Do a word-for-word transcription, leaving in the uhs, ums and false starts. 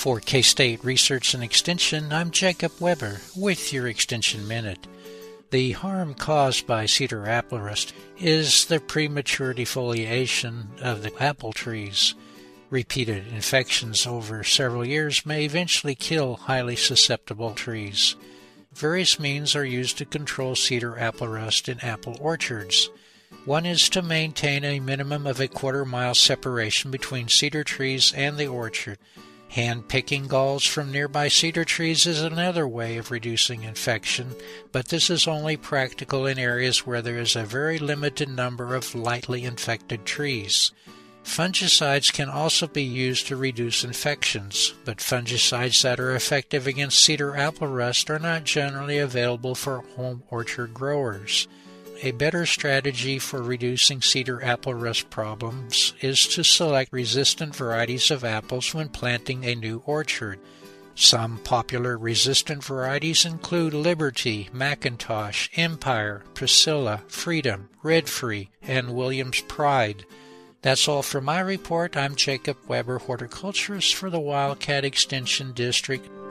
For K-State Research and Extension, I'm Jacob Weber with your Extension Minute. The harm caused by cedar apple rust is the premature defoliation of the apple trees. Repeated infections over several years may eventually kill highly susceptible trees. Various means are used to control cedar apple rust in apple orchards. One is to maintain a minimum of a quarter mile separation between cedar trees and the orchard. Hand-picking galls from nearby cedar trees is another way of reducing infection, but this is only practical in areas where there is a very limited number of lightly infected trees. Fungicides can also be used to reduce infections, but fungicides that are effective against cedar apple rust are not generally available for home orchard growers. A better strategy for reducing cedar apple rust problems is to select resistant varieties of apples when planting a new orchard. Some popular resistant varieties include Liberty, McIntosh, Empire, Priscilla, Freedom, Redfree, and Williams Pride. That's all for my report. I'm Jacob Weber, horticulturist for the Wildcat Extension District.